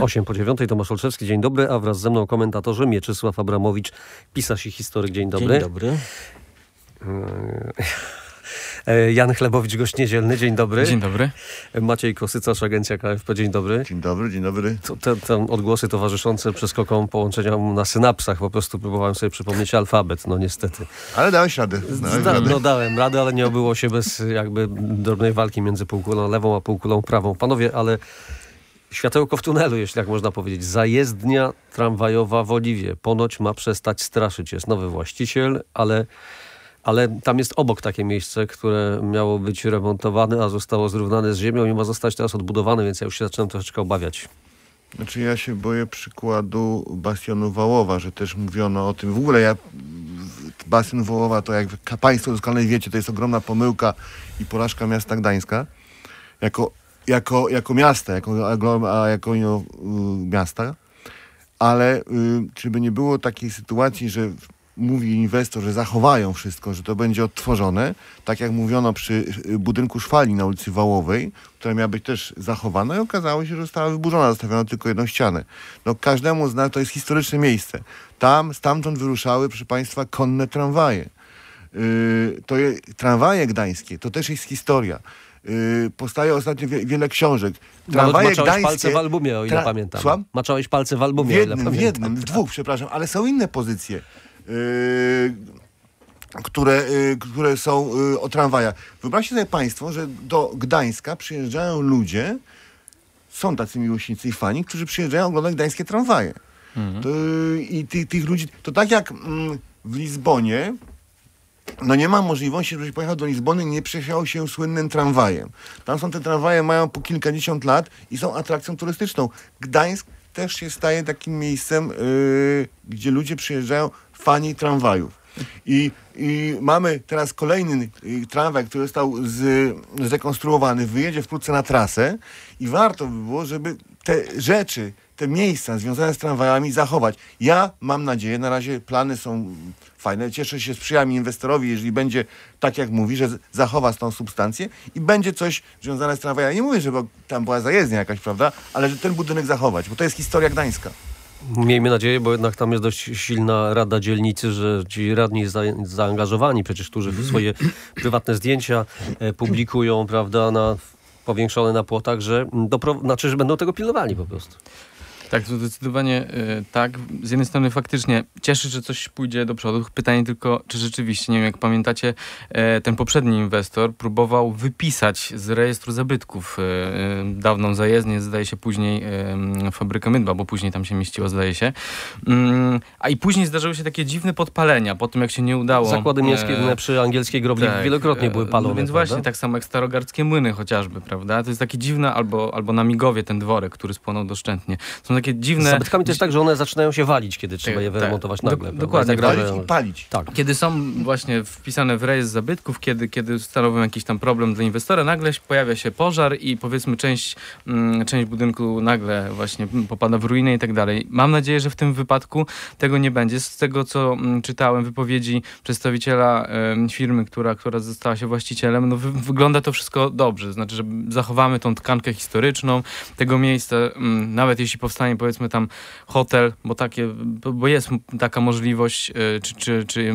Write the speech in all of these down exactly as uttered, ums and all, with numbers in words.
osiem po dziewiątej, Tomasz Olszewski, dzień dobry, a wraz ze mną komentatorzy Mieczysław Abramowicz, pisarz i historyk, dzień dobry. Dzień dobry. Jan Chlebowicz, gość niedzielny, dzień dobry. Dzień dobry. Maciej Kosycarz, agencja K F P, dzień dobry. Dzień dobry, dzień dobry. To, te, te odgłosy towarzyszące przeskokom połączenia na synapsach, po prostu próbowałem sobie przypomnieć alfabet, no niestety. Ale dałeś radę. Dałeś Da, radę. no dałem radę, ale nie obyło się bez jakby drobnej walki między półkulą lewą a półkulą prawą. Panowie, ale światełko w tunelu, jeśli tak można powiedzieć. Zajezdnia tramwajowa w Oliwie ponoć ma przestać straszyć. Jest nowy właściciel, ale, ale tam jest obok takie miejsce, które miało być remontowane, a zostało zrównane z ziemią i ma zostać teraz odbudowane, więc ja już się zaczynam troszeczkę obawiać. Znaczy ja się boję przykładu Bastionu Wałowa, że też mówiono o tym. W ogóle ja Bastion Wałowa to jak państwo doskonale wiecie, to jest ogromna pomyłka i porażka miasta Gdańska. Jako, jako, jako miasta, jako, a jako no, y, miasta. Ale y, czy by nie było takiej sytuacji, że mówi inwestor, że zachowają wszystko, że to będzie odtworzone, tak jak mówiono przy budynku Szwali na ulicy Wałowej, która miała być też zachowana i okazało się, że została wyburzona, zostawiono tylko jedną ścianę. No każdemu z nas to jest historyczne miejsce. Tam, stamtąd wyruszały, proszę Państwa, konne tramwaje. Yy, to je, tramwaje gdańskie, to też jest historia. Yy, powstaje ostatnio wie, wiele książek. Tramwaje Maczałeś gdańskie, palce w albumie, o ile tra- pamiętam. Słucham? Maczałeś palce w albumie, w o ile jednym, pamiętam. w jednym, w dwóch, przepraszam, ale są inne pozycje. Yy, które, yy, które są yy, o tramwajach. Wyobraźcie sobie Państwo, że do Gdańska przyjeżdżają ludzie, są tacy miłośnicy i fani, którzy przyjeżdżają oglądać gdańskie tramwaje. Mhm. To, yy, I ty, tych ludzi, to tak jak mm, w Lizbonie, no nie ma możliwości, żebyś pojechał do Lizbony i nie przejechał się słynnym tramwajem. Tam są te tramwaje, mają po kilkadziesiąt lat i są atrakcją turystyczną. Gdańsk też się staje takim miejscem, yy, gdzie ludzie przyjeżdżają, fani tramwajów. I, i mamy teraz kolejny y, tramwaj, który został z, zrekonstruowany, wyjedzie wkrótce na trasę i warto by było, żeby te rzeczy, te miejsca związane z tramwajami zachować. Ja mam nadzieję, na razie plany są fajne, cieszę się, sprzyjam inwestorowi, jeżeli będzie tak jak mówi, że zachowa tą substancję i będzie coś związane z tramwajami. Nie mówię, żeby tam była zajezdnia jakaś, prawda, ale że ten budynek zachować, bo to jest historia Gdańska. Miejmy nadzieję, bo jednak tam jest dość silna rada dzielnicy, że ci radni za, zaangażowani, przecież którzy swoje prywatne zdjęcia e, publikują, prawda, na, powiększone na płotach, że, dopro, znaczy, że będą tego pilnowali po prostu. Tak, to zdecydowanie y, tak. Z jednej strony faktycznie cieszy, że coś pójdzie do przodu. Pytanie tylko, czy rzeczywiście, nie wiem, jak pamiętacie, e, ten poprzedni inwestor próbował wypisać z rejestru zabytków e, e, dawną zajezdnię, zdaje się później e, fabrykę mydła, bo później tam się mieściło, zdaje się. Mm, a i później zdarzyły się takie dziwne podpalenia, po tym jak się nie udało. Zakłady miejskie e, przy angielskiej grobli tak, wielokrotnie były palone. No więc prawda? właśnie, tak samo jak starogardzkie młyny chociażby, prawda? To jest takie dziwne, albo, albo na Migowie ten dworek, który spłonął doszczętnie. Są takie dziwne... Z zabytkami to jest tak, że one zaczynają się walić, kiedy trzeba tak, je wyremontować tak, nagle. Do, dokładnie. Tak, walić i palić. Tak. Kiedy są właśnie wpisane w rejestr zabytków, kiedy, kiedy stanowią jakiś tam problem dla inwestora, nagle pojawia się pożar i powiedzmy część, mm, część budynku nagle właśnie popada w ruinę i tak dalej. Mam nadzieję, że w tym wypadku tego nie będzie. Z tego, co mm, czytałem, wypowiedzi przedstawiciela y, firmy, która, która została się właścicielem, no wy, wygląda to wszystko dobrze. Znaczy, że zachowamy tą tkankę historyczną tego miejsca, mm, nawet jeśli powstanie powiedzmy tam hotel, bo takie, bo jest taka możliwość, czy, czy, czy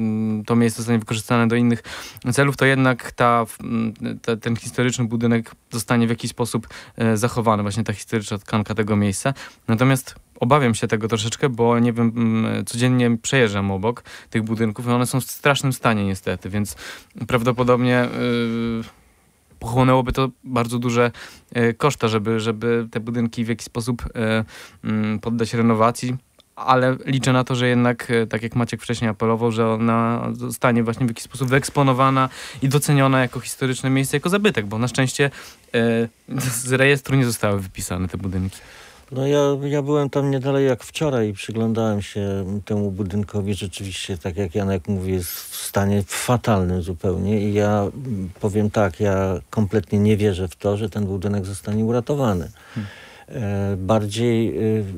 to miejsce zostanie wykorzystane do innych celów, to jednak ta, ta, ten historyczny budynek zostanie w jakiś sposób zachowany, właśnie ta historyczna tkanka tego miejsca. Natomiast obawiam się tego troszeczkę, bo nie wiem, codziennie przejeżdżam obok tych budynków i one są w strasznym stanie niestety, więc prawdopodobnie yy, pochłonęłoby to bardzo duże e, koszta, żeby, żeby te budynki w jakiś sposób e, m, poddać renowacji, ale liczę na to, że jednak, e, tak jak Maciek wcześniej apelował, że ona zostanie właśnie w jakiś sposób wyeksponowana i doceniona jako historyczne miejsce, jako zabytek, bo na szczęście e, z rejestru nie zostały wypisane te budynki. No ja, ja byłem tam nie dalej jak wczoraj i przyglądałem się temu budynkowi. Rzeczywiście, tak jak Janek mówi, jest w stanie fatalnym zupełnie i ja powiem tak, ja kompletnie nie wierzę w to, że ten budynek zostanie uratowany. Hmm. Bardziej,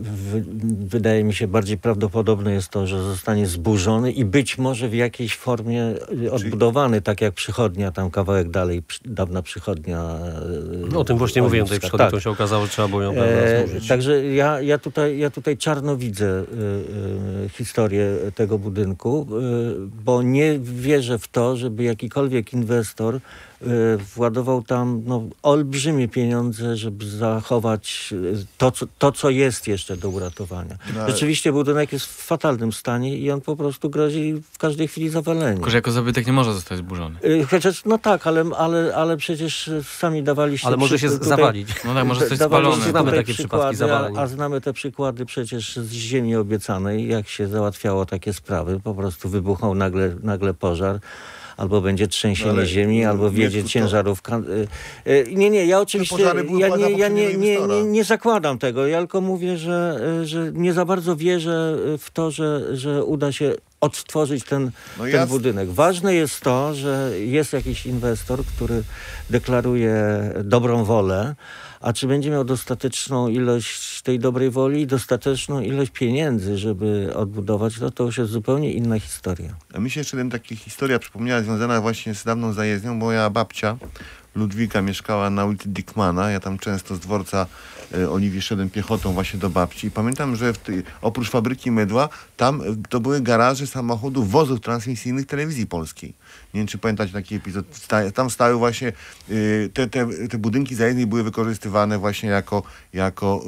wydaje mi się, bardziej prawdopodobne jest to, że zostanie zburzony i być może w jakiejś formie odbudowany, tak jak przychodnia, tam kawałek dalej, dawna przychodnia. No, o tym właśnie mówiłem, tej przychodni, tak. to się okazało, że trzeba było ją E, zburzyć. Także ja, ja, tutaj, ja tutaj czarno widzę y, y, historię tego budynku, y, bo nie wierzę w to, żeby jakikolwiek inwestor y, władował tam no, olbrzymie pieniądze, żeby zachować to co, to, co jest jeszcze do uratowania. No, ale... Rzeczywiście budynek jest w fatalnym stanie i on po prostu grozi w każdej chwili zawaleniem. Tylko, że jako zabytek nie może zostać zburzony. Y, Chociaż, no tak, ale, ale, ale przecież sami dawaliście... Ale może się tutaj- zawalić. No tak, może zostać dawaliście spalony. Znamy tutaj takie przypadki przykłady, zawaleń. a, a znamy te przykłady przecież z ziemi obiecanej, jak się załatwiało takie sprawy. Po prostu wybuchał nagle, nagle pożar. Albo będzie trzęsienie Ale, ziemi, albo wjedzie Mieczku, to- ciężarówka. Y, y, Nie, nie, ja oczywiście pożary były ja pana nie, ja nie, poprzedniego nie, inwestora. nie, nie zakładam tego. Ja tylko mówię, że, y, że nie za bardzo wierzę w to, że, że uda się odtworzyć ten, No ten ja- budynek. Ważne jest to, że jest jakiś inwestor, który deklaruje dobrą wolę, a czy będzie miał dostateczną ilość tej dobrej woli i dostateczną ilość pieniędzy, żeby odbudować, to to już jest zupełnie inna historia. A mi się jeszcze jedna taka historia przypomniała związana właśnie z dawną zajezdnią. Moja babcia Ludwika mieszkała na ulicy Dickmana. Ja tam często z dworca e, Oliwii szedłem piechotą właśnie do babci. I pamiętam, że w tej, oprócz fabryki mydła, tam e, to były garaże samochodów, wozów transmisyjnych telewizji polskiej. Nie wiem, czy pamiętacie taki epizod. Sta, tam stały właśnie e, te, te, te budynki zajezdni były wykorzystywane właśnie jako, jako,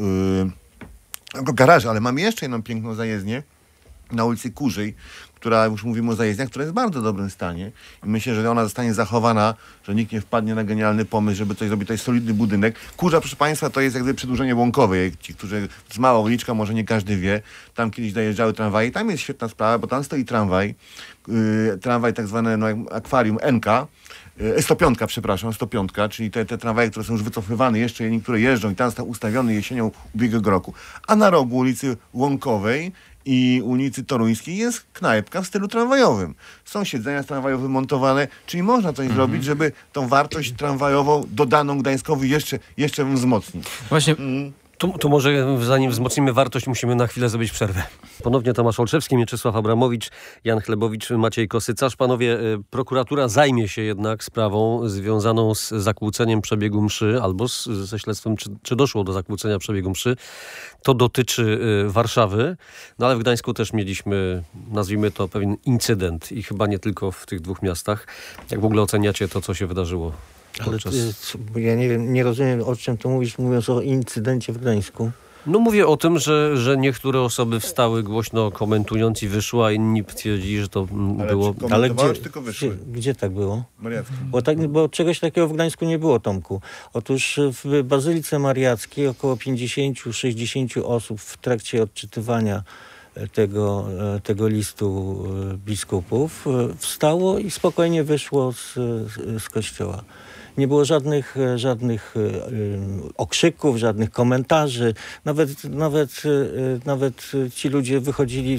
e, jako garaże. Ale mam jeszcze jedną piękną zajezdnię na ulicy Kurzej, która, już mówimy o zajezdniach, która jest w bardzo dobrym stanie i myślę, że ona zostanie zachowana, że nikt nie wpadnie na genialny pomysł, żeby coś zrobić. To jest solidny budynek. Kurza, proszę Państwa, to jest jak gdyby przedłużenie Łąkowej. Ci, którzy, to jest mała uliczka, może nie każdy wie. Tam kiedyś dojeżdżały tramwaje i tam jest świetna sprawa, bo tam stoi tramwaj, yy, tramwaj tak zwane no, akwarium N K, yy, sto pięć, przepraszam, sto pięć, czyli te, te tramwaje, które są już wycofywane, jeszcze niektóre jeżdżą i tam został ustawiony jesienią ubiegłego roku. A na rogu ulicy Łąkowej i ulicy Toruńskiej jest knajpka w stylu tramwajowym. Są siedzenia tramwajowe montowane, czyli można coś zrobić, żeby tą wartość tramwajową dodaną Gdańskowi jeszcze, jeszcze wzmocnić. Właśnie Mm. Tu, tu może zanim wzmocnimy wartość, musimy na chwilę zrobić przerwę. Ponownie Tomasz Olszewski, Mieczysław Abramowicz, Jan Chlebowicz, Maciej Kosycarz. Panowie, y, prokuratura zajmie się jednak sprawą związaną z zakłóceniem przebiegu mszy albo z, ze śledztwem, czy, czy doszło do zakłócenia przebiegu mszy. To dotyczy y, Warszawy, no ale w Gdańsku też mieliśmy, nazwijmy to, pewien incydent i chyba nie tylko w tych dwóch miastach. Jak w ogóle oceniacie to, co się wydarzyło? Ale Podczas... y, ja nie wiem, nie rozumiem, o czym tu mówisz, mówiąc o incydencie w Gdańsku. No mówię o tym, że, że niektóre osoby wstały głośno komentując i wyszły, a inni twierdzili, że to mm, Ale było... czy komentowały, czy tylko wyszły? Gdzie, gdzie tak było? Mariacki. Bo, tak, bo czegoś takiego w Gdańsku nie było, Tomku. Otóż w Bazylice Mariackiej około pięćdziesiąt do sześćdziesięciu osób w trakcie odczytywania tego, tego listu biskupów wstało i spokojnie wyszło z, z kościoła. Nie było żadnych, żadnych okrzyków, żadnych komentarzy. Nawet, nawet, nawet ci ludzie wychodzili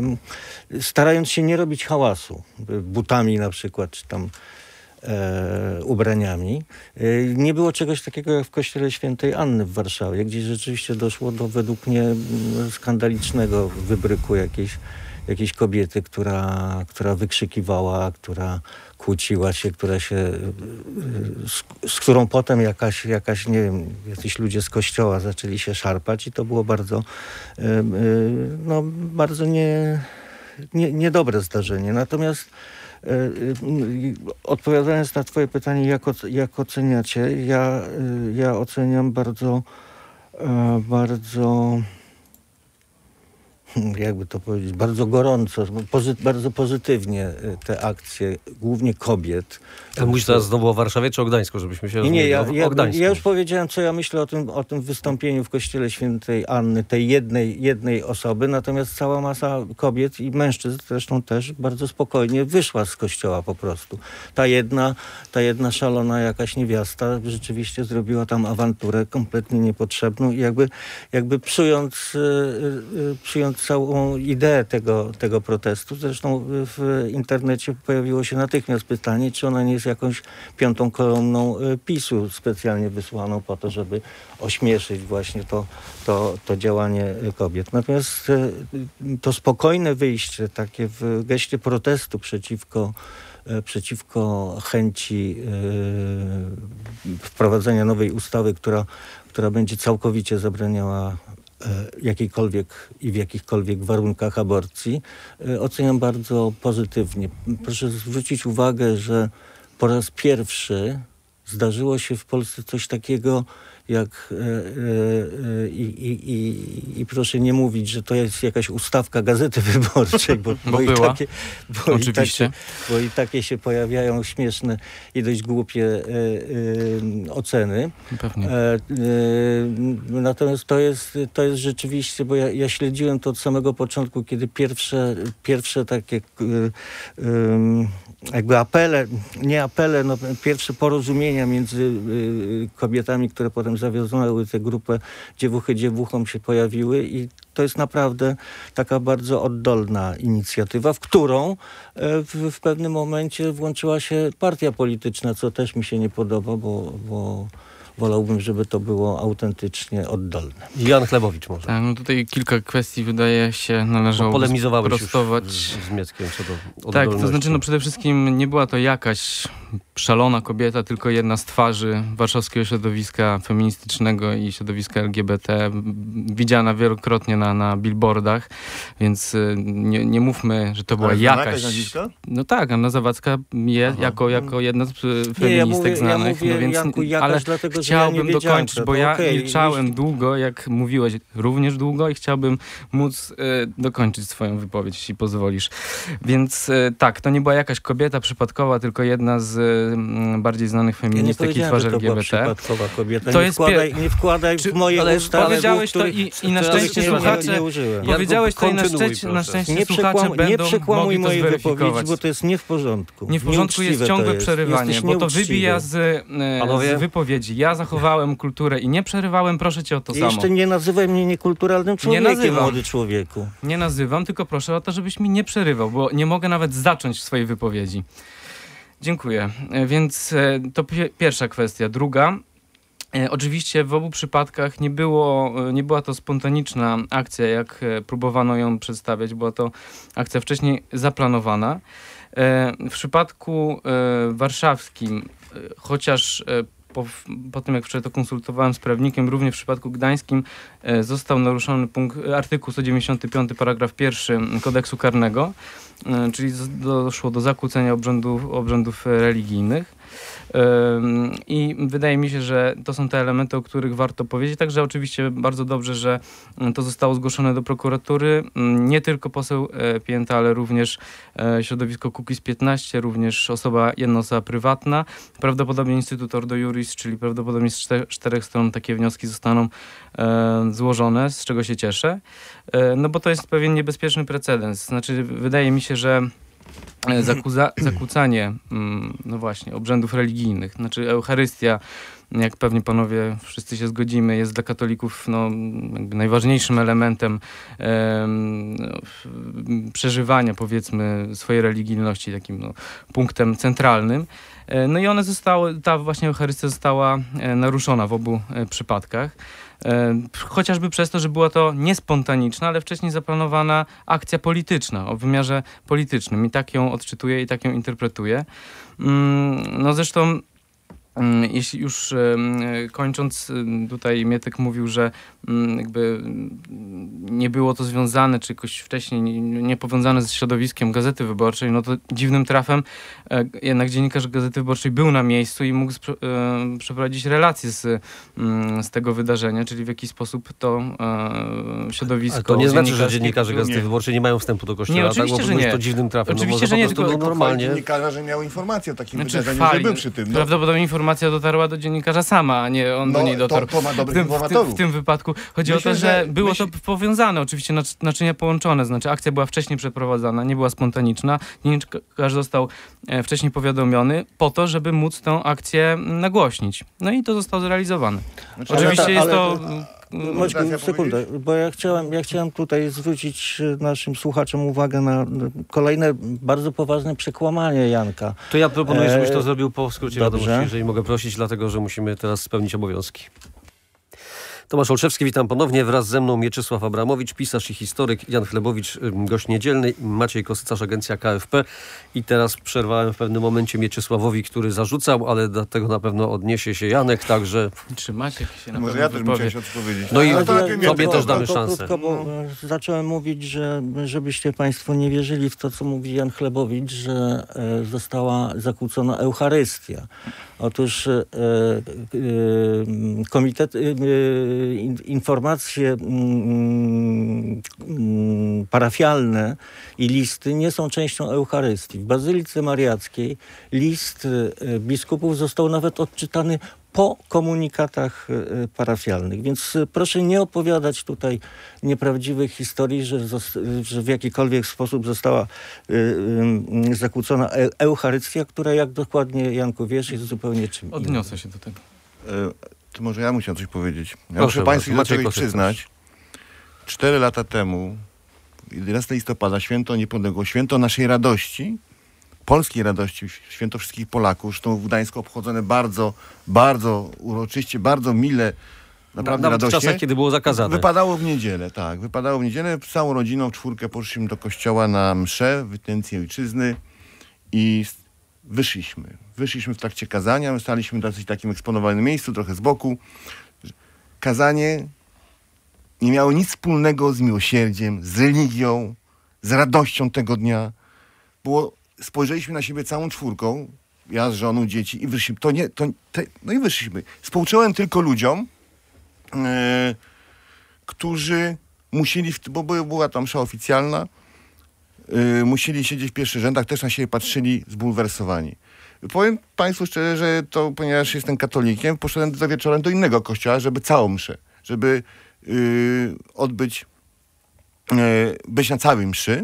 starając się nie robić hałasu. Butami na przykład, czy tam e, ubraniami. E, nie było czegoś takiego jak w kościele Świętej Anny w Warszawie, gdzie rzeczywiście doszło do według mnie skandalicznego wybryku jakiejś, jakiejś kobiety, która, która wykrzykiwała, która kłóciła się, która się, z, z którą potem jakaś, jakaś, nie wiem, jacyś ludzie z kościoła zaczęli się szarpać i to było bardzo, no, bardzo nie, nie, niedobre zdarzenie. Natomiast odpowiadając na twoje pytanie, jak, jak oceniacie, ja, ja oceniam bardzo, bardzo, jakby to powiedzieć, bardzo gorąco, pozy, bardzo pozytywnie te akcje, głównie kobiet. A mówisz teraz znowu o Warszawie czy o Gdańsku, żebyśmy się Nie, nie, ja, rozumieli? ja, O Gdańsku. ja już powiedziałem, co ja myślę o tym, o tym wystąpieniu w kościele Świętej Anny, tej jednej, jednej osoby, natomiast cała masa kobiet i mężczyzn zresztą też bardzo spokojnie wyszła z kościoła po prostu. Ta jedna, ta jedna szalona jakaś niewiasta rzeczywiście zrobiła tam awanturę kompletnie niepotrzebną i jakby, jakby psując, yy, yy, psując całą ideę tego, tego protestu. Zresztą w internecie pojawiło się natychmiast pytanie, czy ona nie jest jakąś piątą kolumną PiSu specjalnie wysłaną po to, żeby ośmieszyć właśnie to, to, to działanie kobiet. Natomiast to spokojne wyjście, takie w geście protestu przeciwko przeciwko chęci yy, wprowadzenia nowej ustawy, która, która będzie całkowicie zabraniała yy, jakiejkolwiek i w jakichkolwiek warunkach aborcji, yy, oceniam bardzo pozytywnie. Proszę zwrócić uwagę, że po raz pierwszy zdarzyło się w Polsce coś takiego, jak yy, yy, i, i, i proszę nie mówić, że to jest jakaś ustawka Gazety Wyborczej, bo, bo, bo, i, była. takie, bo, i, Oczywiście. takie, bo i takie się pojawiają śmieszne i dość głupie yy, yy, oceny. Pewnie. E, yy, natomiast to jest, to jest rzeczywiście, bo ja, ja śledziłem to od samego początku, kiedy pierwsze, pierwsze takie yy, yy, jakby apele, nie apele, no pierwsze porozumienia między y, kobietami, które potem zawiązały tę grupę Dziewuchy Dziewuchom się pojawiły i to jest naprawdę taka bardzo oddolna inicjatywa, w którą y, w, w pewnym momencie włączyła się partia polityczna, co też mi się nie podoba, bo, bo wolałbym, żeby to było autentycznie oddolne. Jan Chlebowicz może. Tak, no tutaj kilka kwestii wydaje się należało Polemizowałeś prostować. już z, z Mieckiem co do oddolności. Tak, to znaczy no przede wszystkim nie była to jakaś szalona kobieta, tylko jedna z twarzy warszawskiego środowiska feministycznego i środowiska L G B T, widziana wielokrotnie na, na billboardach, więc nie, nie mówmy, że to była Ale jakaś... nazwiska? No tak, Anna Zawadzka jest jako, jako jedna z feministek nie, ja mówię, znanych, ja mówię, no więc, Janku, jakaś ale dlatego, że ja chciałbym nie wiedziałem, dokończyć, to, bo ja okay, milczałem jeśli... długo, jak mówiłeś, również długo i chciałbym móc y, dokończyć swoją wypowiedź, jeśli pozwolisz. Więc y, tak, to nie była jakaś kobieta przypadkowa, tylko jedna z y, bardziej znanych feministek i twarzy że to była L G B T. przypadkowa kobieta. To nie, jest wkładaj, pie- nie wkładaj Czy- w moje ale usta powiedziałeś słów, to i, i na których szczęście nie, słuchacze... nie, nie użyłem. Ja- Powiedziałeś to i na kontynuuj, szczęście, na proszę. szczęście Nie, słuchacze przekłam, nie będą przekłamuj mogli to mojej wypowiedzi, zweryfikować. bo to jest nie w porządku. Nie w porządku jest Nieuczciwe ciągłe to jest. przerywanie, Jesteś bo to nieuczciwy. wybija z, e, Panowie? z wypowiedzi. Ja zachowałem kulturę i nie przerywałem, proszę cię o to I samo. jeszcze nie nazywaj mnie niekulturalnym człowiekiem, nazywam. młody człowieku. Nie nazywam, tylko proszę o to, żebyś mi nie przerywał, bo nie mogę nawet zacząć swojej wypowiedzi. Dziękuję. E, Więc e, to pi- pierwsza kwestia. Druga. E, Oczywiście w obu przypadkach nie, było, e, nie była to spontaniczna akcja, jak e, próbowano ją przedstawiać. Była to akcja wcześniej zaplanowana. E, W przypadku e, warszawskim, e, chociaż e, po, po tym jak wczoraj to konsultowałem z prawnikiem, również w przypadku gdańskim e, został naruszony punkt, artykuł sto dziewięćdziesiąty piąty paragraf pierwszy kodeksu karnego, e, czyli z- doszło do zakłócenia obrzędów, obrzędów religijnych. Ym, I wydaje mi się, że to są te elementy, o których warto powiedzieć. Także oczywiście bardzo dobrze, że mm, to zostało zgłoszone do prokuratury. Mm, Nie tylko poseł e, Pięta, ale również e, środowisko Kukiz piętnaście, również osoba, jedna osoba prywatna. Prawdopodobnie Instytut Ordo Iuris, czyli prawdopodobnie z czter- czterech stron takie wnioski zostaną e, złożone, z czego się cieszę. E, no bo to jest pewien niebezpieczny precedens. Znaczy, wydaje mi się, że e, zakuza- zakłócanie, mm, no właśnie, obrzędów religijnych, znaczy Eucharystia, jak pewnie panowie wszyscy się zgodzimy, jest dla katolików no, jakby najważniejszym elementem em, no, f- przeżywania, powiedzmy, swojej religijności, takim no, punktem centralnym. E, No i one zostały, ta właśnie Eucharystia została e, naruszona w obu e, przypadkach. E, Chociażby przez to, że była to niespontaniczna, ale wcześniej zaplanowana akcja polityczna, o wymiarze politycznym. I tak ją odczytuję i tak ją interpretuję. Mm, No zresztą Mm, jeśli już em, kończąc, em, tutaj Mietek mówił, że mm, jakby mm, nie było to związane, czy jakoś wcześniej nie, nie powiązane z środowiskiem Gazety Wyborczej, no to dziwnym trafem e, jednak dziennikarz Gazety Wyborczej był na miejscu i mógł spro, e, przeprowadzić relację z, mm, z tego wydarzenia, czyli w jaki sposób to e, środowisko Ale to nie znaczy, że dziennikarskie- dziennikarze Gazety Nie. Wyborczej nie mają wstępu do kościoła. Nie, tak? oczywiście, Bo że mówisz, nie. to dziwnym trafem. Oczywiście, no może że nie, po prostu tylko- no, normalnie. Dziennikarza, że miał informację o takim Znaczy, wydarzeniu, fajnie. że był przy tym. No, Prawdopodobnie informacja dotarła do dziennikarza sama, a nie on no do niej dotarł. to, to ma W dobrych tym, w, tym, informatorów. w tym wypadku chodzi Myślę, o to, że że- było myśl- to powiązane przekazane, oczywiście naczy- naczynia połączone, znaczy akcja była wcześniej przeprowadzana, nie była spontaniczna. Dziennikarz został e, wcześniej powiadomiony po to, żeby móc tę akcję nagłośnić. No i to zostało zrealizowane. Znaczy, Oczywiście ale- jest ale- to... Maćku, Teraz ja sekundę, bo ja chciałem, ja chciałem tutaj zwrócić naszym słuchaczom uwagę na kolejne bardzo poważne przekłamanie Janka. To ja proponuję, żebyś to Eee, zrobił po skrócie dobrze. wiadomości, jeżeli mogę prosić, dlatego że musimy teraz spełnić obowiązki. Tomasz Olszewski, witam ponownie. Wraz ze mną Mieczysław Abramowicz, pisarz i historyk, Jan Chlebowicz, gość niedzielny, Maciej Kosycarz, agencja K F P. I teraz przerwałem w pewnym momencie Mieczysławowi, który zarzucał, ale do tego na pewno odniesie się Janek, także... Czy Maciek się na Może pewno ja też bym wypowie. chciał się odpowiedzieć. No i Ale to lepiej mnie tobie to- też damy to szansę. Krótko, bo e, zacząłem mówić, że żebyście państwo nie wierzyli w to, co mówi Jan Chlebowicz, że e, została zakłócona Eucharystia. Otóż e, e, komitet, e, in, informacje mm, mm, parafialne i listy nie są częścią Eucharystii. W Bazylice Mariackiej list e, biskupów został nawet odczytany po komunikatach e, parafialnych. Więc e, proszę nie opowiadać tutaj nieprawdziwych historii, że, zos- że w jakikolwiek sposób została e, e, zakłócona e- Eucharystia, która, jak dokładnie, Janku, wiesz, jest zupełnie czym innym. Odniosę się do tego. E, To może ja musiał coś powiedzieć. Ja Proszę muszę Państwu bardzo. Maciej czegoś Kosycarz. przyznać. Cztery lata temu, jedenastego listopada, święto niepodległości, święto naszej radości, polskiej radości, święto wszystkich Polaków, zresztą w Gdańsku obchodzone bardzo, bardzo uroczyście, bardzo mile, naprawdę Nawet w radośnie. czasach, kiedy było zakazane. Wypadało w niedzielę, tak. Wypadało w niedzielę. Z całą rodziną w czwórkę poszliśmy do kościoła na mszę w intencji ojczyzny i s- wyszliśmy. Wyszliśmy w trakcie kazania. Staliśmy w dosyć takim eksponowanym miejscu, trochę z boku. Kazanie nie miało nic wspólnego z miłosierdziem, z religią, z radością tego dnia. Było, spojrzeliśmy na siebie całą czwórką, ja z żoną, dzieci i wyszliśmy. To nie, to, te, no i wyszliśmy. Współczułem tylko ludziom, e, którzy musieli, w, bo by- była tam msza oficjalna, e, musieli siedzieć w pierwszych rzędach, też na siebie patrzyli zbulwersowani. Powiem Państwu szczerze, że to, ponieważ jestem katolikiem, poszedłem za wieczorem do innego kościoła, żeby całą mszę, żeby y, odbyć, y, być na całej mszy.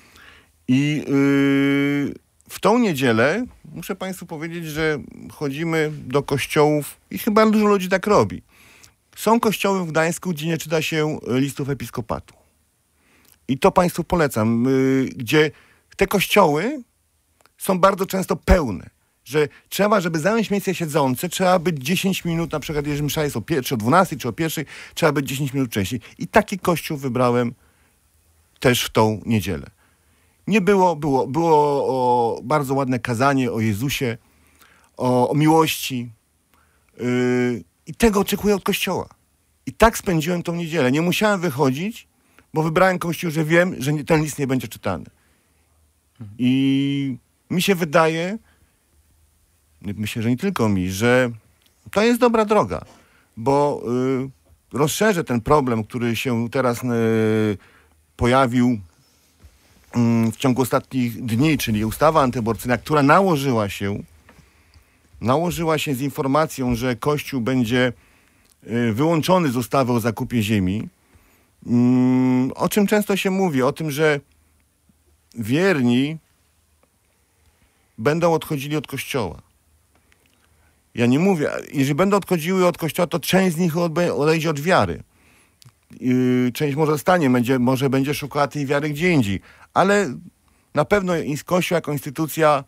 I y, w tą niedzielę muszę Państwu powiedzieć, że chodzimy do kościołów i chyba dużo ludzi tak robi. Są kościoły w Gdańsku, gdzie nie czyta się listów episkopatu. I to Państwu polecam, y, gdzie te kościoły są bardzo często pełne. Że trzeba, żeby zająć miejsce siedzące, trzeba być dziesięć minut, na przykład jeżeli msza jest o, pie- czy o dwunastej, czy o pierwszej, trzeba być dziesięć minut wcześniej. I taki kościół wybrałem też w tą niedzielę. Nie było, było, było o bardzo ładne kazanie o Jezusie, o, o miłości. Yy, I tego oczekuję od Kościoła. I tak spędziłem tą niedzielę. Nie musiałem wychodzić, bo wybrałem Kościół, że wiem, że nie, ten list nie będzie czytany. I mi się wydaje, myślę, że nie tylko mi, że to jest dobra droga, bo y, rozszerzę ten problem, który się teraz y, pojawił y, w ciągu ostatnich dni, czyli ustawa antyaborcyjna, która nałożyła się, nałożyła się z informacją, że Kościół będzie y, wyłączony z ustawy o zakupie ziemi, y, o czym często się mówi, o tym, że wierni będą odchodzili od Kościoła. Ja nie mówię, jeżeli będą odchodziły od Kościoła, to część z nich odbe- odejdzie od wiary. Yy, część może zostanie, będzie, może będzie szukała tej wiary gdzie indziej. Ale na pewno Kościół jako instytucja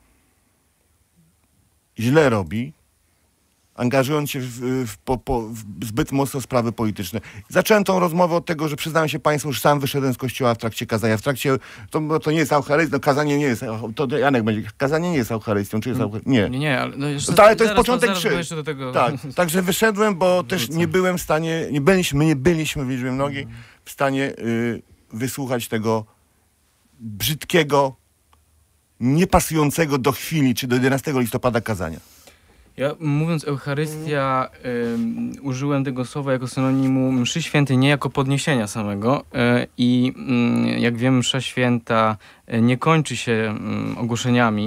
źle robi, angażując się w, w, po, po, w zbyt mocno sprawy polityczne. Zacząłem tą rozmowę od tego, że przyznałem się Państwu, że sam wyszedłem z kościoła w trakcie kazania. W trakcie, to, to nie jest Eucharystia, no, kazanie nie jest, to Janek będzie, kazanie nie jest Eucharystią, czy jest Eucharystią? Nie. Nie, nie, ale, no jeszcze, To, ale to jest zaraz, początek zaraz, trzy. bo jeszcze do tego... Tak, także wyszedłem, bo też nie byłem w stanie, nie byliśmy, my nie byliśmy w liczbie mnogiej w stanie y, wysłuchać tego brzydkiego, niepasującego do chwili, czy do jedenastego listopada kazania. Ja mówiąc Eucharystia, ym, użyłem tego słowa jako synonimu mszy świętej, nie jako podniesienia samego. Y, I y, jak wiemy, msza święta y, nie kończy się y, ogłoszeniami i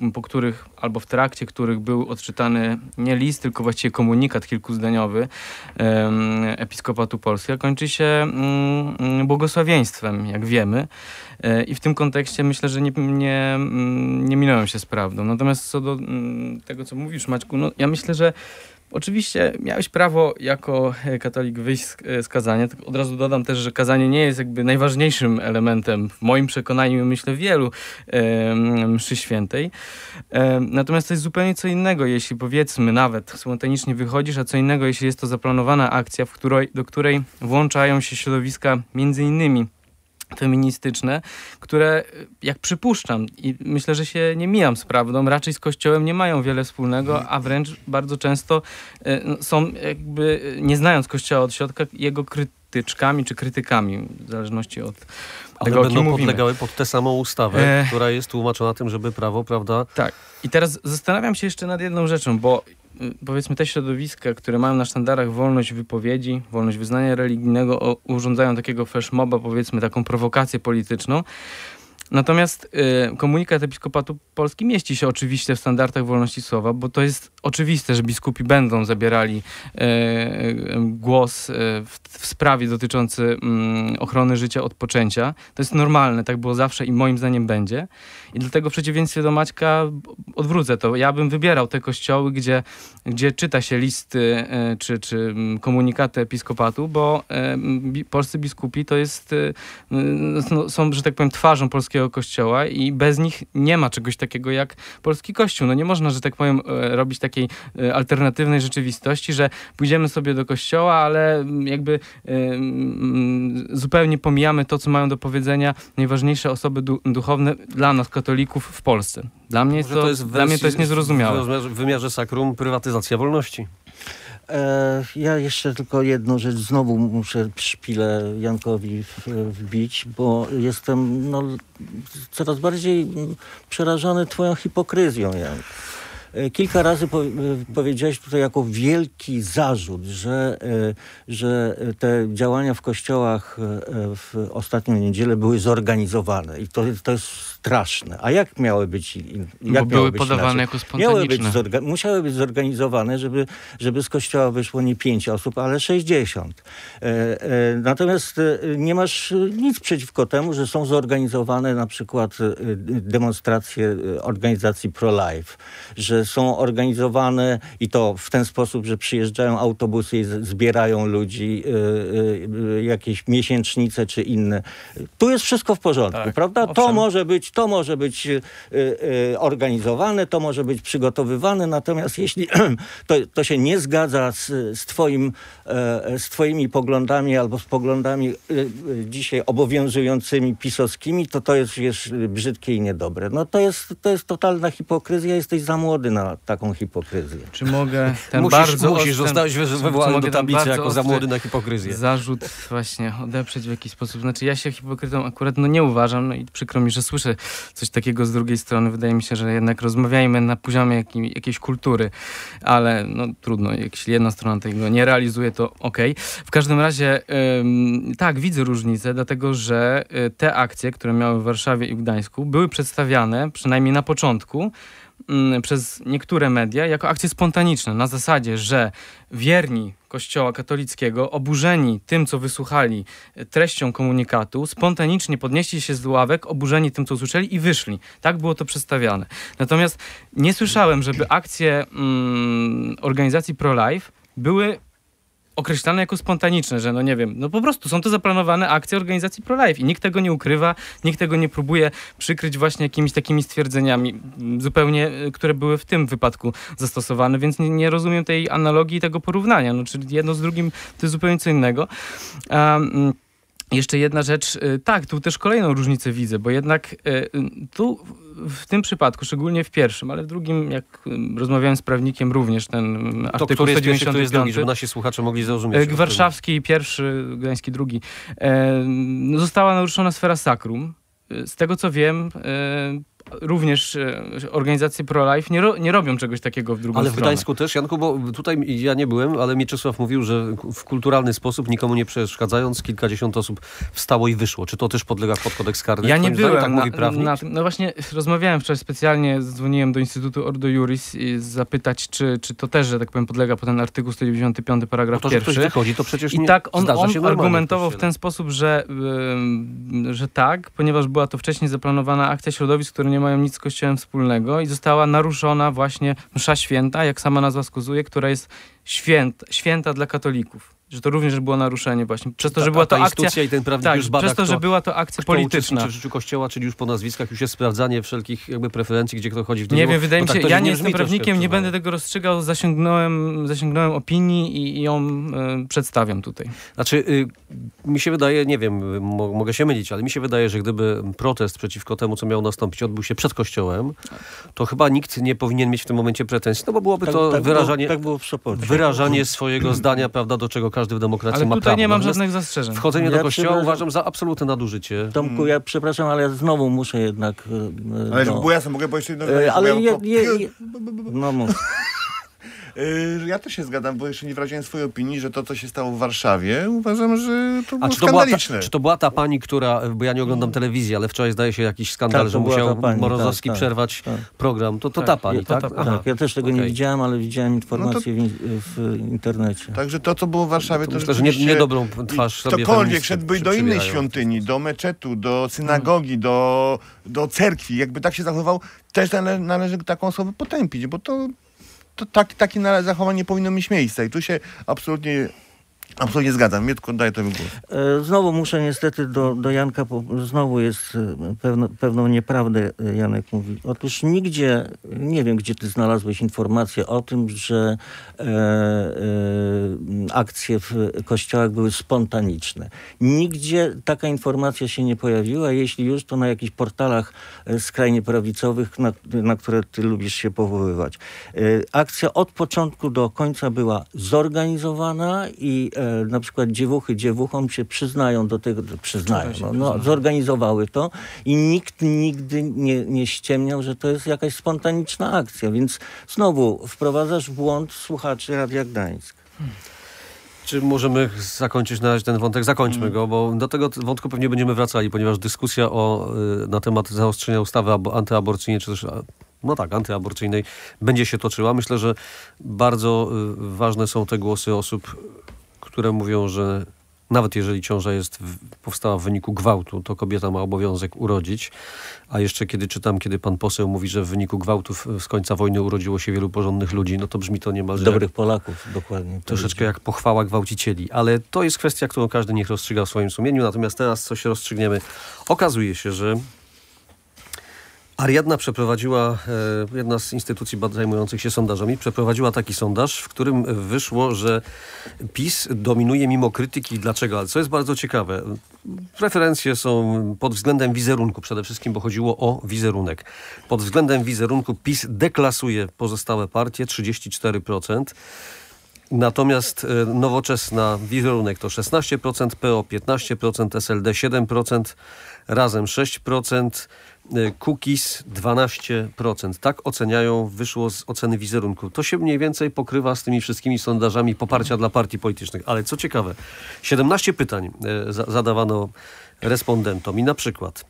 po których, albo w trakcie których był odczytany nie list, tylko właściwie komunikat kilkuzdaniowy um, Episkopatu Polskiego, kończy się um, błogosławieństwem, jak wiemy. E, I w tym kontekście myślę, że nie, nie, nie minąłem się z prawdą. Natomiast co do um, tego, co mówisz, Maćku, no ja myślę, że oczywiście miałeś prawo jako katolik wyjść z kazania. Tak od razu dodam też, że kazanie nie jest jakby najważniejszym elementem w moim przekonaniu, myślę, wielu e, mszy świętej. E, natomiast to jest zupełnie co innego, jeśli powiedzmy nawet spontanicznie wychodzisz, a co innego, jeśli jest to zaplanowana akcja, w której, do której włączają się środowiska między innymi feministyczne, które, jak przypuszczam i myślę, że się nie mijam z prawdą, raczej z Kościołem nie mają wiele wspólnego, a wręcz bardzo często y, są jakby, nie znając Kościoła od środka, jego krytyczkami czy krytykami, w zależności od Ale tego, będą o kim podlegały mówimy. pod tę samą ustawę, e... która jest tłumaczona tym, żeby prawo, prawda? Tak. I teraz zastanawiam się jeszcze nad jedną rzeczą, bo powiedzmy te środowiska, które mają na sztandarach wolność wypowiedzi, wolność wyznania religijnego, o, urządzają takiego flashmoba, powiedzmy taką prowokację polityczną. Natomiast y, komunikat Episkopatu Polski mieści się oczywiście w standardach wolności słowa, bo to jest oczywiste, że biskupi będą zabierali y, y, głos y, w, w sprawie dotyczącej y, ochrony życia od poczęcia. To jest normalne, tak było zawsze i moim zdaniem będzie. I dlatego w przeciwieństwie do Maćka odwrócę to. Ja bym wybierał te kościoły, gdzie, gdzie czyta się listy y, czy, czy komunikaty Episkopatu, bo y, bi, polscy biskupi to jest, y, y, no, są, że tak powiem, twarzą polskiego Kościoła i bez nich nie ma czegoś takiego jak polski Kościół. No nie można, że tak powiem, robić takiej alternatywnej rzeczywistości, że pójdziemy sobie do Kościoła, ale jakby um, zupełnie pomijamy to, co mają do powiedzenia najważniejsze osoby du- duchowne dla nas, katolików w Polsce. Dla mnie, jest to, to jest dla mnie to jest niezrozumiałe. W wymiarze sakrum prywatyzacja wolności. E, ja jeszcze tylko jedną rzecz znowu muszę szpilę Jankowi wbić, bo jestem no, coraz bardziej przerażony twoją hipokryzją, Jan. Kilka razy po, powiedziałeś tutaj jako wielki zarzut, że, że te działania w kościołach w ostatnią niedzielę były zorganizowane i to, to jest straszne. A jak miały być? Jak Bo były być podawane inaczej? Jako spontaniczne. Miały być zorga- musiały być zorganizowane, żeby, żeby z kościoła wyszło nie pięć osób, ale sześćdziesiąt. E, e, natomiast nie masz nic przeciwko temu, że są zorganizowane na przykład demonstracje organizacji pro-life, że są organizowane i to w ten sposób, że przyjeżdżają autobusy i zbierają ludzi, y, y, jakieś miesięcznice czy inne. Tu jest wszystko w porządku, tak, prawda? Owszem. To może być, to może być y, y, organizowane, to może być przygotowywane, natomiast jeśli to, to się nie zgadza z, z, twoim, y, z twoimi poglądami albo z poglądami y, y, dzisiaj obowiązującymi pisowskimi, to to jest, jest brzydkie i niedobre. No to jest, to jest totalna hipokryzja, jesteś za młody na taką hipokryzję. Czy mogę ten musisz, bardzo... Musisz, ten, zostałeś wywołany do tablicy jako za młody na hipokryzję. Zarzut właśnie odeprzeć w jakiś sposób. Znaczy ja się hipokrytą akurat no nie uważam, no i przykro mi, że słyszę coś takiego z drugiej strony. Wydaje mi się, że jednak rozmawiajmy na poziomie jakim, jakiejś kultury, ale no trudno, jeśli jedna strona tego nie realizuje, to okej. Okay. W każdym razie ym, tak, widzę różnicę, dlatego że y, te akcje, które miały w Warszawie i w Gdańsku, były przedstawiane, przynajmniej na początku, przez niektóre media jako akcje spontaniczne, na zasadzie, że wierni Kościoła katolickiego, oburzeni tym, co wysłuchali, treścią komunikatu, spontanicznie podnieśli się z ławek, oburzeni tym, co usłyszeli i wyszli. Tak było to przedstawiane. Natomiast nie słyszałem, żeby akcje mm, organizacji pro-life były określane jako spontaniczne, że no nie wiem, no po prostu są to zaplanowane akcje organizacji pro-life i nikt tego nie ukrywa, nikt tego nie próbuje przykryć właśnie jakimiś takimi stwierdzeniami zupełnie, które były w tym wypadku zastosowane, więc nie, nie rozumiem tej analogii i tego porównania, no czyli jedno z drugim to jest zupełnie co innego. Um, Jeszcze jedna rzecz, tak, tu też kolejną różnicę widzę, bo jednak tu w tym przypadku, szczególnie w pierwszym, ale w drugim, jak rozmawiałem z prawnikiem, również ten to, artykuł który jest sto dziewięćdziesiąty piąty, jest drugi, żeby nasi słuchacze mogli zrozumieć. Warszawski pierwszy, gdański drugi. Została naruszona sfera sakrum. Z tego co wiem, również e, organizacje pro-life nie, ro, nie robią czegoś takiego w drugą Ale w stronę. Gdańsku też, Janku, bo tutaj ja nie byłem, ale Mieczysław mówił, że w kulturalny sposób, nikomu nie przeszkadzając, kilkadziesiąt osób wstało i wyszło. Czy to też podlega pod kodeks karny? Ja nie Twoim zdaniem? byłem. Tak na, mówi prawnik? na, no właśnie rozmawiałem wczoraj specjalnie, dzwoniłem do Instytutu Ordo Juris i zapytać, czy, czy to też, że tak powiem, podlega pod ten artykuł sto dziewięćdziesiąty piąty paragraf No to, że ktoś pierwszy. wychodzi, to przecież I nie tak on, zdarza on się normalnie argumentował w kościele. ten sposób, że, ym, że tak, ponieważ była to wcześniej zaplanowana akcja środowisk, które nie mają nic z Kościołem wspólnego i została naruszona właśnie msza święta, jak sama nazwa wskazuje, która jest święta, święta dla katolików. Że to również było naruszenie właśnie. Przez to, Ta- że była ta to akcja... instytucja i ten prawnik Tak, już bada, przez to, kto, że była to akcja kto polityczna. uczestniczy w życiu Kościoła, czyli już po nazwiskach, już jest sprawdzanie wszelkich jakby preferencji, gdzie kto chodzi w Nie niego. wiem, wydaje No mi tak się, to ja nie nie brzmi jestem troszkę prawnikiem, nie wczuwałem. będę tego rozstrzygał, zasięgnąłem, zasięgnąłem opinii i, i ją y, przedstawiam tutaj. Znaczy, y, mi się wydaje, nie wiem, mo, mogę się mylić, ale mi się wydaje, że gdyby protest przeciwko temu, co miał nastąpić, odbył się przed Kościołem, to chyba nikt nie powinien mieć w tym momencie pretensji, no bo byłoby Tak, to tak wyrażanie, było, tak było w Sopocie. wyrażanie swojego zdania, prawda, do czego każdy w demokracji Ale ma tutaj prawo. nie mam Natomiast żadnych zastrzeżeń. Wchodzenie Ja do Kościoła przepraszam. uważam za absolutne nadużycie. Tomku, ja przepraszam, ale ja znowu muszę jednak... e, Ale no, bo ja sobie mogę powiedzieć jedno e, zdanie, ale bo je, ja, je, je, no mów. Yy, ja też się zgadzam, bo jeszcze nie wyraziłem swojej opinii, że to, co się stało w Warszawie, uważam, że to A było czy to, była ta, skandaliczne. czy to była ta pani, która, bo ja nie oglądam telewizji, ale wczoraj zdaje się jakiś skandal, Tak, to że była musiał ta pani, Morozowski tak, tak, przerwać tak. program. To, to Tak, ta pani, to tak? ta pani. Aha. Tak, ja też tego nie Okej. widziałem, ale widziałem informacje w, in, w internecie. Także to, co było w Warszawie, to, To myślę, że nie, rzeczywiście- niedobrą twarz sobie Ktokolwiek feministy szedłby do przybijają. innej świątyni, do meczetu, do synagogi, do, do cerkwi, jakby tak się zachowywał, też nale, należy taką osobę potępić, bo to, to tak, takie nale- zachowanie powinno mieć miejsce i tu się absolutnie, absolutnie zgadzam. Mietko, daję tobie głos. E, Znowu muszę niestety do, do Janka, po, znowu jest e, pewno, pewną nieprawdę e, Janek mówi. Otóż nigdzie, nie wiem gdzie ty znalazłeś informację o tym, że e, e, akcje w kościołach były spontaniczne. Nigdzie taka informacja się nie pojawiła, jeśli już to na jakichś portalach e, skrajnie prawicowych, na, na które ty lubisz się powoływać. E, akcja od początku do końca była zorganizowana i e, na przykład dziewuchy dziewuchom się przyznają do tego, przyznają, no, no, zorganizowały to i nikt nigdy nie, nie ściemniał, że to jest jakaś spontaniczna akcja, więc znowu wprowadzasz w błąd słuchaczy Radia Gdańsk. Czy możemy zakończyć na razie ten wątek? Zakończmy go, bo do tego wątku pewnie będziemy wracali, ponieważ dyskusja o, y, na temat zaostrzenia ustawy abo- antyaborcyjnej, czy też, no tak, antyaborcyjnej, będzie się toczyła. Myślę, że bardzo y, ważne są te głosy osób, które mówią, że nawet jeżeli ciąża jest w, powstała w wyniku gwałtu, to kobieta ma obowiązek urodzić. A jeszcze kiedy czytam, kiedy pan poseł mówi, że w wyniku gwałtów z końca wojny urodziło się wielu porządnych ludzi, no to brzmi to niemalże Dobrych Polaków, dokładnie. troszeczkę jak pochwała gwałcicieli. Ale to jest kwestia, którą każdy niech rozstrzyga w swoim sumieniu. Natomiast teraz coś rozstrzygniemy. Okazuje się, że Ariadna przeprowadziła, e, jedna z instytucji bad- zajmujących się sondażami, przeprowadziła taki sondaż, w którym wyszło, że PiS dominuje mimo krytyki. Dlaczego? Ale co jest bardzo ciekawe, preferencje są pod względem wizerunku przede wszystkim, bo chodziło o wizerunek. Pod względem wizerunku PiS deklasuje pozostałe partie, trzydzieści cztery procent. Natomiast e, Nowoczesna wizerunek to szesnaście procent, P O piętnaście procent, S L D siedem procent, Razem sześć procent, e, Kukiz dwanaście procent. Tak oceniają, wyszło z oceny wizerunku. To się mniej więcej pokrywa z tymi wszystkimi sondażami poparcia dla partii politycznych. Ale co ciekawe, siedemnaście pytań e, za, zadawano respondentom i na przykład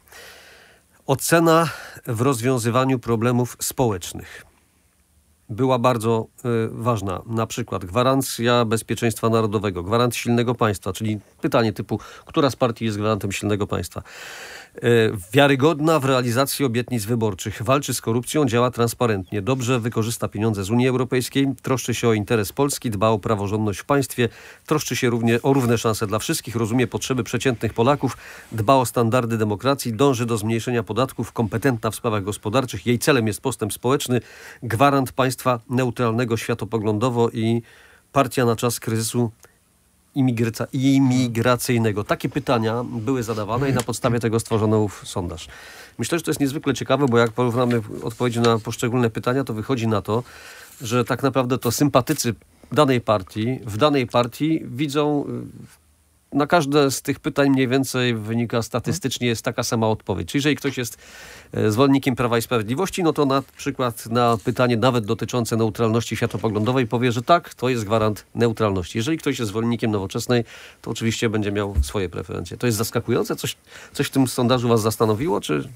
ocena w rozwiązywaniu problemów społecznych była bardzo y, ważna. Na przykład gwarancja bezpieczeństwa narodowego, gwarant silnego państwa, czyli pytanie typu, która z partii jest gwarantem silnego państwa. Y, wiarygodna w realizacji obietnic wyborczych, walczy z korupcją, działa transparentnie, dobrze wykorzysta pieniądze z Unii Europejskiej, troszczy się o interes Polski, dba o praworządność w państwie, troszczy się równie o równe szanse dla wszystkich, rozumie potrzeby przeciętnych Polaków, dba o standardy demokracji, dąży do zmniejszenia podatków, kompetentna w sprawach gospodarczych, jej celem jest postęp społeczny, gwarant państwa neutralnego światopoglądowo i partia na czas kryzysu imigraca- imigracyjnego. Takie pytania były zadawane i na podstawie tego stworzono ów sondaż. Myślę, że to jest niezwykle ciekawe, bo jak porównamy odpowiedzi na poszczególne pytania, to wychodzi na to, że tak naprawdę to sympatycy danej partii, w danej partii widzą na każde z tych pytań mniej więcej wynika statystycznie jest taka sama odpowiedź. Czyli jeżeli ktoś jest zwolennikiem Prawa i Sprawiedliwości, no to na przykład na pytanie nawet dotyczące neutralności światopoglądowej powie, że tak, to jest gwarant neutralności. Jeżeli ktoś jest zwolennikiem Nowoczesnej, to oczywiście będzie miał swoje preferencje. To jest zaskakujące? Coś, coś w tym sondażu was zastanowiło, czy...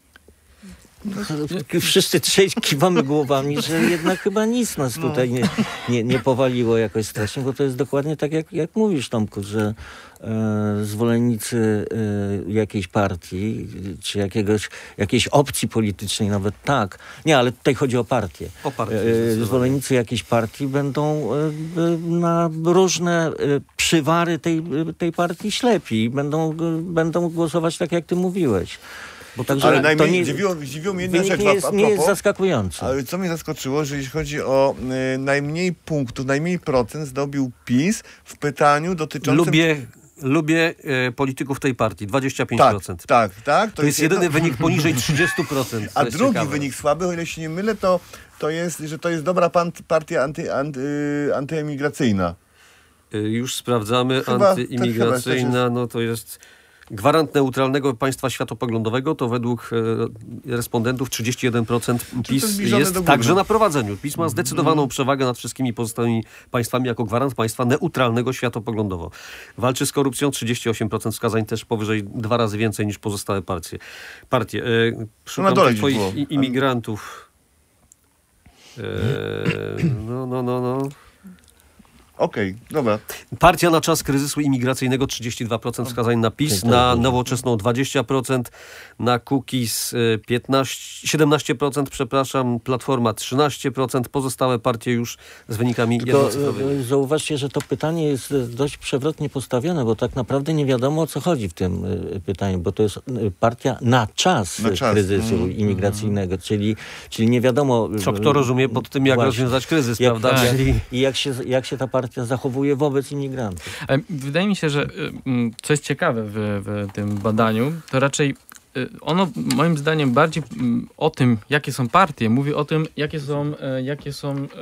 Wszyscy trzej kiwamy głowami, że jednak chyba nic nas tutaj nie, nie, nie powaliło jakoś strasznie, bo to jest dokładnie tak, jak, jak mówisz, Tomku, że e, zwolennicy e, jakiejś partii, czy jakiegoś, jakiejś opcji politycznej nawet tak. Nie, ale tutaj chodzi o partię. O partię e, zwolennicy jakiejś partii będą e, na różne e, przywary tej, tej partii ślepi. Będą, będą głosować tak, jak ty mówiłeś. Bo także ale najmniej to nie, dziwiło, dziwiło mnie jedna wynik rzecz. nie jest, a, a nie jest propos, zaskakujący. ale co mnie zaskoczyło, że jeśli chodzi o y, najmniej punktów, najmniej procent zdobił PiS w pytaniu dotyczącym... Lubię, lubię e, polityków tej partii, dwadzieścia pięć procent. Tak, tak, tak. To, To jest jedno- jedyny wynik poniżej trzydzieści procent. A jest drugi ciekawe. wynik słaby, o ile się nie mylę, to, to jest, że to jest dobra pan, partia anty, anty, y, antyemigracyjna. E, Już sprawdzamy, Chyba- antyimigracyjna, no to jest... Gwarant neutralnego państwa światopoglądowego to według e, respondentów trzydzieści jeden procent PiS zbliżone jest do góry. także na prowadzeniu. PiS ma zdecydowaną przewagę nad wszystkimi pozostałymi państwami jako gwarant państwa neutralnego światopoglądowo. Walczy z korupcją, trzydzieści osiem procent wskazań, też powyżej dwa razy więcej niż pozostałe partie. partie. E, szukam dole tych twoich gdzieś było. i- imigrantów. E, no, no, no, no. Okej, dobra. Partia na czas kryzysu imigracyjnego trzydzieści dwa procent wskazań na PiS, Tak, na tak. Nowoczesną dwadzieścia procent, na Kukiz y, piętnaście, siedemnaście procent, przepraszam, Platforma trzynaście procent, pozostałe partie już z wynikami Tylko jednocyfrowymi. e, zauważcie, że to pytanie jest e, dość przewrotnie postawione, bo tak naprawdę nie wiadomo, o co chodzi w tym e, pytaniu, bo to jest e, partia na czas, Na e, czas. kryzysu Mm. imigracyjnego, czyli, czyli nie wiadomo... e, Co kto rozumie pod tym, jak właśnie. rozwiązać kryzys, Jak, prawda? jak, Czyli I jak się, jak się ta partia zachowuje wobec imigrantów. Ale wydaje mi się, że y, mm, co jest ciekawe w, w tym badaniu, to raczej y, ono moim zdaniem bardziej mm, o tym, jakie są partie, mówi o tym, jakie są, e, jakie są, e,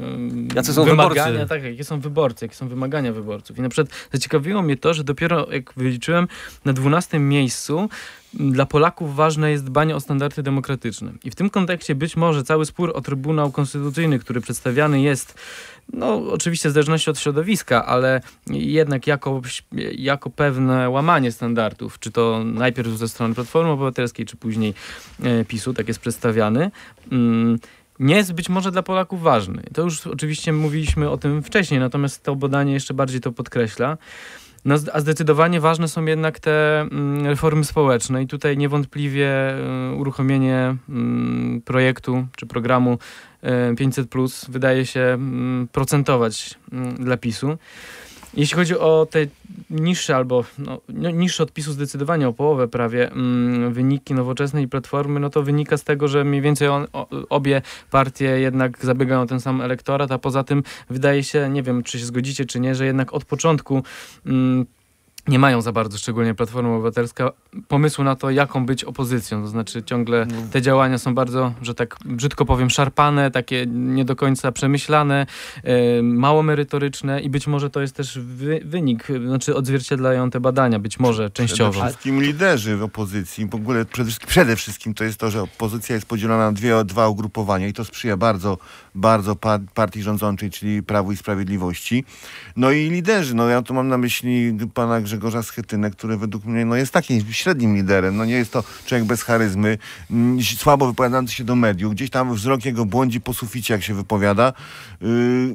Jacy są wymagania, wyborcy. tak, jakie są wyborcy, jakie są wymagania wyborców. I na przykład zaciekawiło mnie to, że dopiero jak wyliczyłem na dwunastym miejscu dla Polaków ważne jest dbanie o standardy demokratyczne. I w tym kontekście być może cały spór o Trybunał Konstytucyjny, który przedstawiany jest, no oczywiście w zależności od środowiska, ale jednak jako, jako pewne łamanie standardów, czy to najpierw ze strony Platformy Obywatelskiej, czy później e, PiSu, tak jest przedstawiany, mm, nie jest być może dla Polaków ważny. To już oczywiście mówiliśmy o tym wcześniej, natomiast to badanie jeszcze bardziej to podkreśla. No, a zdecydowanie ważne są jednak te mm, reformy społeczne i tutaj niewątpliwie y, uruchomienie y, projektu czy programu y, pięćset plus wydaje się y, procentować y, dla PiSu. Jeśli chodzi o te niższe albo no, no, niższe od PiSu zdecydowanie o połowę prawie mm, wyniki Nowoczesnej i Platformy, no to wynika z tego, że mniej więcej on, o, obie partie jednak zabiegają o ten sam elektorat, a poza tym wydaje się, nie wiem czy się zgodzicie czy nie, że jednak od początku mm, nie mają za bardzo, szczególnie Platforma Obywatelska, pomysłu na to, jaką być opozycją. To znaczy ciągle te działania są bardzo, że tak brzydko powiem, szarpane, takie nie do końca przemyślane, e, mało merytoryczne i być może to jest też wy, wynik, znaczy odzwierciedlają te badania, być może Przede częściowo. wszystkim liderzy w opozycji, w ogóle przede wszystkim, przede wszystkim to jest to, że opozycja jest podzielona na dwie, dwa ugrupowania i to sprzyja bardzo, bardzo pa, partii rządzącej, czyli Prawu i Sprawiedliwości. No i liderzy, no ja tu mam na myśli pana Grzegorza Schetynę, który według mnie no, jest takim średnim liderem. No nie jest to człowiek bez charyzmy, mm, słabo wypowiadający się do mediów. Gdzieś tam wzrok jego błądzi po suficie, jak się wypowiada. Yy,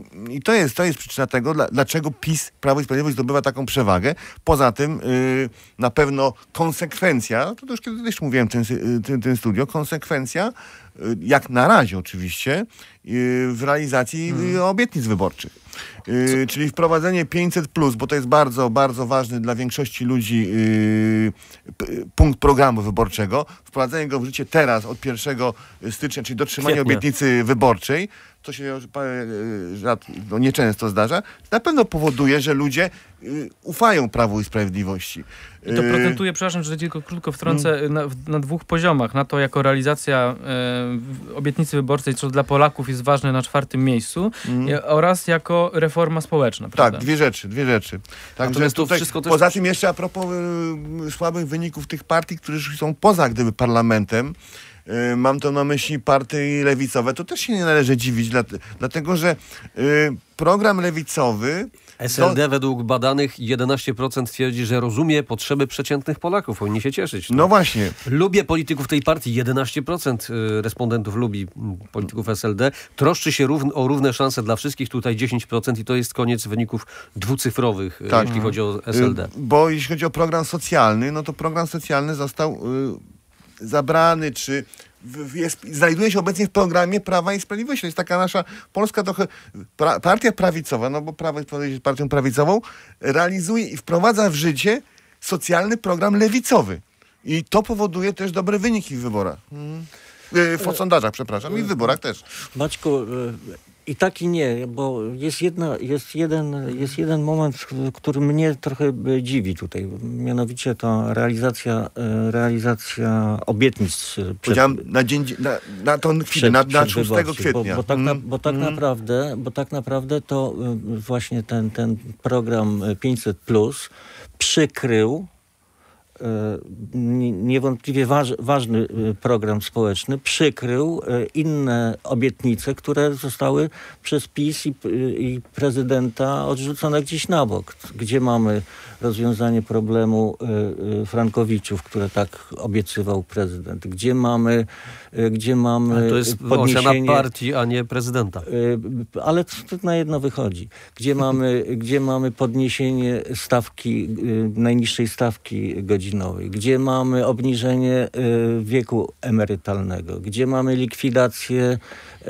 I to jest, to jest przyczyna tego, dla, dlaczego PiS, Prawo i Sprawiedliwość zdobywa taką przewagę. Poza tym yy, na pewno konsekwencja, to już kiedyś mówiłem w tym, tym, tym studio, konsekwencja, yy, jak na razie oczywiście, yy, w realizacji yy, obietnic wyborczych. Yy, czyli wprowadzenie pięćset plus, bo to jest bardzo, bardzo ważny dla większości ludzi yy, p- punkt programu wyborczego. Wprowadzenie go w życie teraz od pierwszego stycznia, czyli dotrzymanie Kwietnia. obietnicy wyborczej, co się rzad, no nieczęsto zdarza, na pewno powoduje, że ludzie y, ufają Prawu i Sprawiedliwości. I to procentuje, przepraszam, że tylko krótko wtrącę, hmm. na, na dwóch poziomach. Na to jako realizacja e, obietnicy wyborczej, co dla Polaków jest ważne, na czwartym miejscu hmm. e, oraz jako reforma społeczna. Prawda? Tak, dwie rzeczy, dwie rzeczy. Także to tutaj, wszystko też... Poza tym jeszcze a propos y, słabych wyników tych partii, które są poza gdyby parlamentem, y, mam to na myśli partie lewicowe, to też się nie należy dziwić, dla, dlatego że y, program lewicowy S L D to... według badanych jedenaście procent twierdzi, że rozumie potrzeby przeciętnych Polaków. Powinni się cieszyć. No, no właśnie. Lubię polityków tej partii. jedenaście procent respondentów lubi polityków S L D. Troszczy się równ- o równe szanse dla wszystkich. Tutaj dziesięć procent i to jest koniec wyników dwucyfrowych, tak. jeśli chodzi o S L D. Bo jeśli chodzi o program socjalny, no to program socjalny został y, zabrany, czy w, jest, znajduje się obecnie w programie Prawa i Sprawiedliwości. To jest taka nasza Polska trochę pra, partia prawicowa, no bo Prawo i Sprawiedliwość jest partią prawicową, realizuje i wprowadza w życie socjalny program lewicowy. I to powoduje też dobre wyniki w wyborach. Hmm. W sondażach, przepraszam, i w wyborach też. Maćku, i tak i nie, bo jest, jedna, jest, jeden, jest jeden moment, który mnie trochę dziwi tutaj. Mianowicie to realizacja, realizacja obietnic. Powiedziałem na dzień, na, na tą chwilę, na, na szóstego kwietnia. Bo, bo, tak, mm. na, bo, tak mm. naprawdę, bo tak naprawdę to właśnie ten, ten program pięćset plus przykrył niewątpliwie waż, ważny program społeczny, przykrył inne obietnice, które zostały przez PiS i, i prezydenta odrzucone gdzieś na bok. Gdzie mamy rozwiązanie problemu frankowiczów, które tak obiecywał prezydent. Gdzie mamy, gdzie mamy ale to jest podniesienie partii, a nie prezydenta. Ale to na jedno wychodzi. Gdzie mamy, gdzie mamy podniesienie stawki, najniższej stawki godzinowej. Gdzie mamy obniżenie wieku emerytalnego. Gdzie mamy likwidację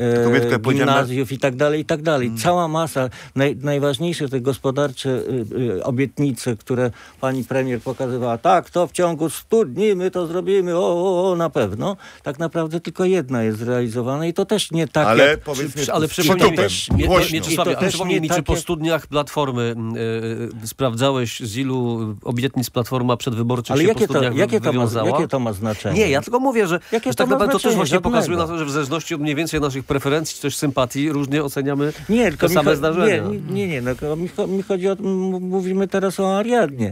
e, gimnazjów i tak dalej, i tak dalej. Hmm. Cała masa, naj, najważniejsze te gospodarcze y, y, obietnice, które pani premier pokazywała, tak, to w ciągu stu dni my to zrobimy, o, o, o, na pewno. Tak naprawdę tylko jedna jest zrealizowana i to też nie tak ale jak... Powiedzmy, przy, ale przypomnij mi, też, Mie, Mieczysławie, ale przypomnij mi, tak czy po jak... stu dniach Platformy y, sprawdzałeś, z ilu obietnic Platforma przedwyborczych ale się jakie po stu to, dniach jakie to, ma, wywiązała? jakie to ma znaczenie? Nie, ja tylko mówię, że, jakie że to tak naprawdę to też właśnie żadnego. pokazuje na to, że w zależności od mniej więcej naszych preferencji czy też sympatii różnie oceniamy nie, te same cho- zdarzenia. Nie, nie, nie. No, mi, mi chodzi o... Mówimy teraz o Ariadnie.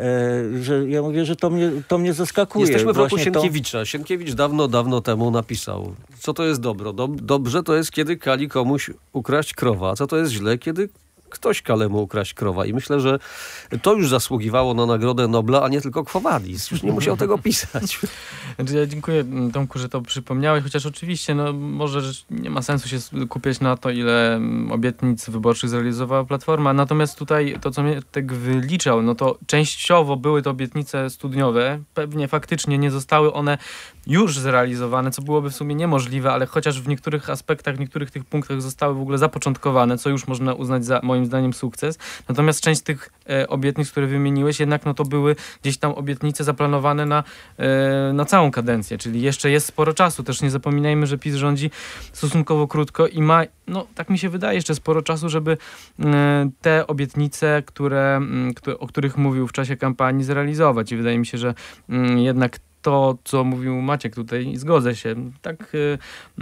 E, że ja mówię, że to mnie, to mnie zaskakuje. Jesteśmy w roku właśnie Sienkiewicza. To... Sienkiewicz dawno, dawno temu napisał, co to jest dobro. Dob- dobrze to jest, kiedy kali komuś ukraść krowa. A co to jest źle, kiedy ktoś kale mu ukraść krowa. I myślę, że to już zasługiwało na Nagrodę Nobla, a nie tylko Quo Vadis. Już nie musiał tego pisać. Znaczy, ja dziękuję, Tomku, że to przypomniałeś, chociaż oczywiście no, może nie ma sensu się skupiać na to, ile obietnic wyborczych zrealizowała Platforma. Natomiast tutaj to, co mnie tak wyliczał, no to częściowo były to obietnice studniowe. Pewnie faktycznie nie zostały one już zrealizowane, co byłoby w sumie niemożliwe, ale chociaż w niektórych aspektach, w niektórych tych punktach zostały w ogóle zapoczątkowane, co już można uznać za moim zdaniem sukces. Natomiast część z tych e, obietnic, które wymieniłeś, jednak no to były gdzieś tam obietnice zaplanowane na, e, na całą kadencję, czyli jeszcze jest sporo czasu. Też nie zapominajmy, że PiS rządzi stosunkowo krótko i ma, no tak mi się wydaje, jeszcze sporo czasu, żeby e, te obietnice, które, m, które, o których mówił w czasie kampanii, zrealizować. I wydaje mi się, że m, jednak to, co mówił Maciek tutaj, zgodzę się. Tak y,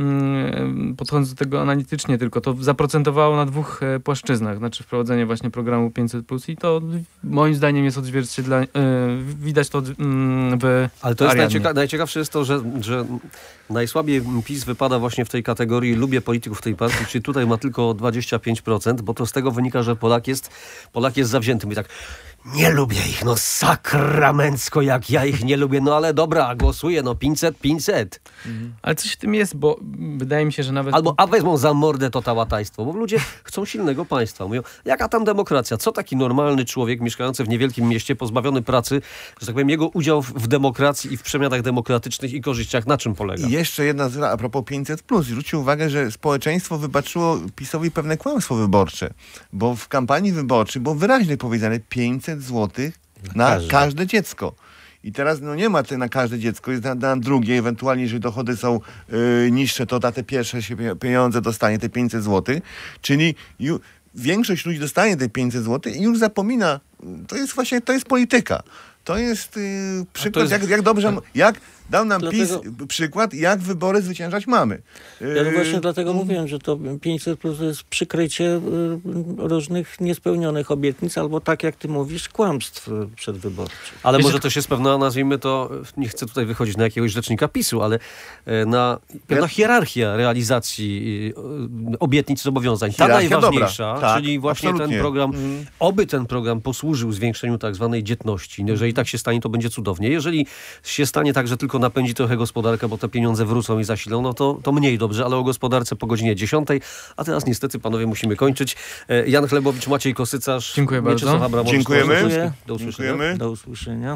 y, podchodząc do tego analitycznie, tylko to zaprocentowało na dwóch y, płaszczyznach, znaczy wprowadzenie właśnie programu pięćset plus i to moim zdaniem jest odzwierciedlenie, y, widać to y, w Ale to jest Ariadnie. najcieka- najciekawsze jest to, że, że najsłabiej PiS wypada właśnie w tej kategorii lubię polityków tej partii, czyli tutaj ma tylko dwadzieścia pięć procent, bo to z tego wynika, że Polak jest, Polak jest zawzięty. I tak, nie lubię ich, no sakramencko, jak ja ich nie lubię, no ale dobra, głosuję, no pięćset, pięćset. Mhm. Ale coś w tym jest, bo wydaje mi się, że nawet... Albo a wezmą za mordę to tałataństwo, bo ludzie chcą silnego państwa. Mówią, jaka tam demokracja? Co taki normalny człowiek mieszkający w niewielkim mieście, pozbawiony pracy, że tak powiem, jego udział w, w demokracji i w przemianach demokratycznych i korzyściach, na czym polega? I jeszcze jedna rzecz a propos pięćset plus. Zwróćcie uwagę, że społeczeństwo wybaczyło PiS-owi pewne kłamstwo wyborcze, bo w kampanii wyborczej było wyraźnie powiedziane pięćset złotych na każde. każde dziecko. I teraz no nie ma ty na każde dziecko, jest na, na drugie, ewentualnie jeżeli dochody są y, niższe, to na te pierwsze się pie- pieniądze dostanie, te pięćset złotych, czyli ju, większość ludzi dostaje te pięćset złotych i już zapomina, to jest właśnie, to jest polityka. To jest y, przykład, jest- jak, jak dobrze, jak dał nam Dlatego- PiS przykład, jak wybory zwyciężać mamy. Ja Y, właśnie dlatego mówiłem, że to pięćset plus to jest przykrycie y, różnych niespełnionych obietnic, albo tak jak ty mówisz, kłamstw y, przedwyborczych. Ale Wiecie, może też jest pewna, nazwijmy to, nie chcę tutaj wychodzić na jakiegoś rzecznika PiSu, ale e, na pewna hierarchia realizacji e, obietnic i zobowiązań. Ta Hierarchia najważniejsza, dobra. Tak, czyli właśnie absolutnie. ten program, Mhm. oby ten program posłużył zwiększeniu tak zwanej dzietności. Jeżeli tak się stanie, to będzie cudownie. Jeżeli się stanie tak, że tylko napędzi trochę gospodarkę, bo te pieniądze wrócą i zasilą, no to, to mniej dobrze, ale o gospodarce po godzinie dziesiątej. A teraz niestety, panowie, musimy kończyć. E, Jan Chlebowicz, Maciej Kosycarz, Dziękuję bardzo. Mieczysław Abramowicz. Dziękujemy. Do usłyszenia. Dziękujemy. Do usłyszenia.